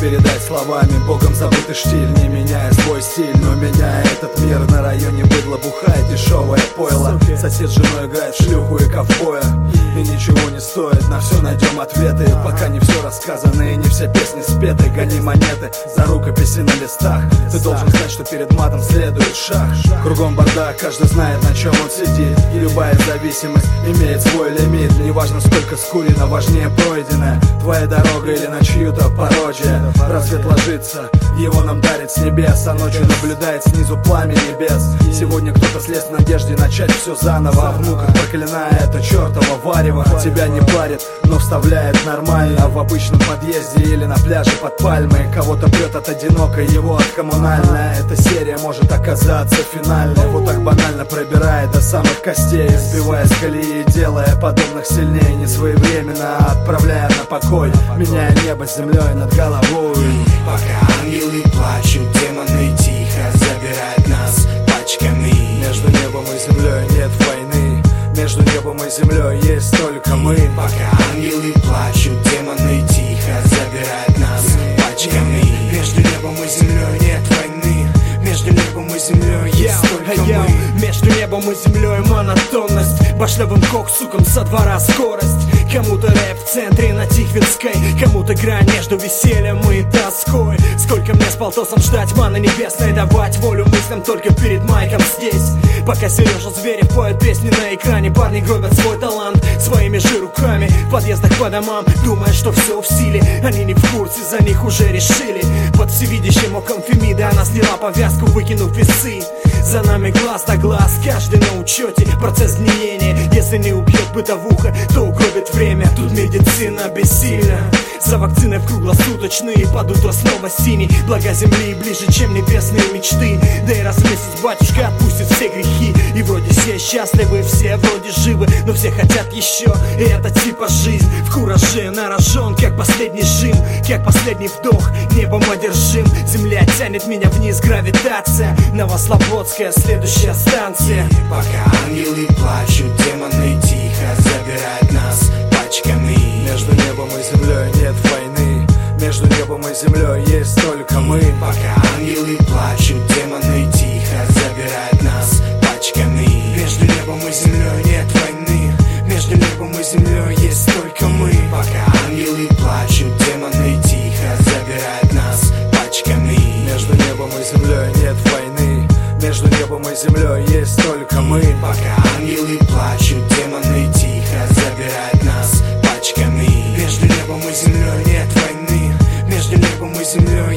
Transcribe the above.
передать словами. Богом забытый штиль, не меняя свой стиль, но меняя этот мир. На районе быдло бухает дешевое пойло. Сосед с женой играет в шлюху и ковбоя. И ничего не стоит, на все найдем ответы. Пока не все рассказано и не все песни спеты. Гони монеты за рукописи на листах. Ты должен знать, что перед матом следует шаг. Кругом бардак, каждый знает, на чем он сидит. И любая зависимость имеет свой лимит. Неважно, сколько скурено, важнее пройденное. Твоя дорога или на чью-то пародия. Рассвет ложится, его нам дарит с небес, а ночью наблюдает снизу пламя небес. Сегодня кто-то слез в надежде начать все заново, а в муках проклиная это чертово варево. Тебя не парит, но вставляет нормально. В обычном подъезде или на пляже под пальмой. Кого-то прет от одинокой, его от коммунальной. Эта серия может оказаться финальной. Вот так банально пробирает до самых костей, сбивая с колеи, делая подобных сильнее. Не своевременно отправляя на покой, меняя небо с землей над головой. Пока ангелы плачут, демоны тихо забирают нас пачками. Между небом и землей нет войны. Между небом и землей есть только мы. Пока ангелы плачут, демоны тихо забирают нас пачками. Между небом и землей нет войны. Между небом и землей есть только мы. Между небом и землей монотонность, башлевым коксуком со двора скорость. Кому-то рэп в центре на Тихвинской, кому-то грань между весельем и тоской. Сколько мне с полтосом ждать маны небесной, давать волю мыслям только перед майком здесь. Пока Сережа Зверев поет песни на экране, парни гробят свой талант своими же руками. В подъездах по домам, думая, что все в силе. Они не в курсе, за них уже решили. Под всевидящим оком Фемиды она сняла повязку, выкинув весы. За нами глаз на глаз, каждый на учете. Процесс гниения, если не убьет бытовуха, то угробит время. Тут медицина бессильна. За вакциной в круглосуточные, под утро снова синий. Блага земли ближе, чем небесные мечты. Да и раз в месяц батюшка отпустит все грехи. И вроде все счастливы, все вроде живы, но все хотят еще, и это типа жизнь. В кураже нарожен, как последний жим, как последний вдох, небом одержим. Земля тянет меня вниз, гравитация. Новослободская, следующая станция. Пока ангелы плачут, демоны тихо забирают нас пачками. Между небом и землей нет войны. Между небом и землей есть только мы. Пока ангелы плачут, демоны тихо забирают нас пачками. Между небом и землей нет войны. Между небом и землей есть только мы. Пока ангелы плачут, демоны тихо забирают нас пачками. Между небом и землей нет войны. Между небом и землей есть только мы. Пока ангелы плачут, демоны тихо забирают нас пачками. Между небом и землей нет войны. Между небом и землей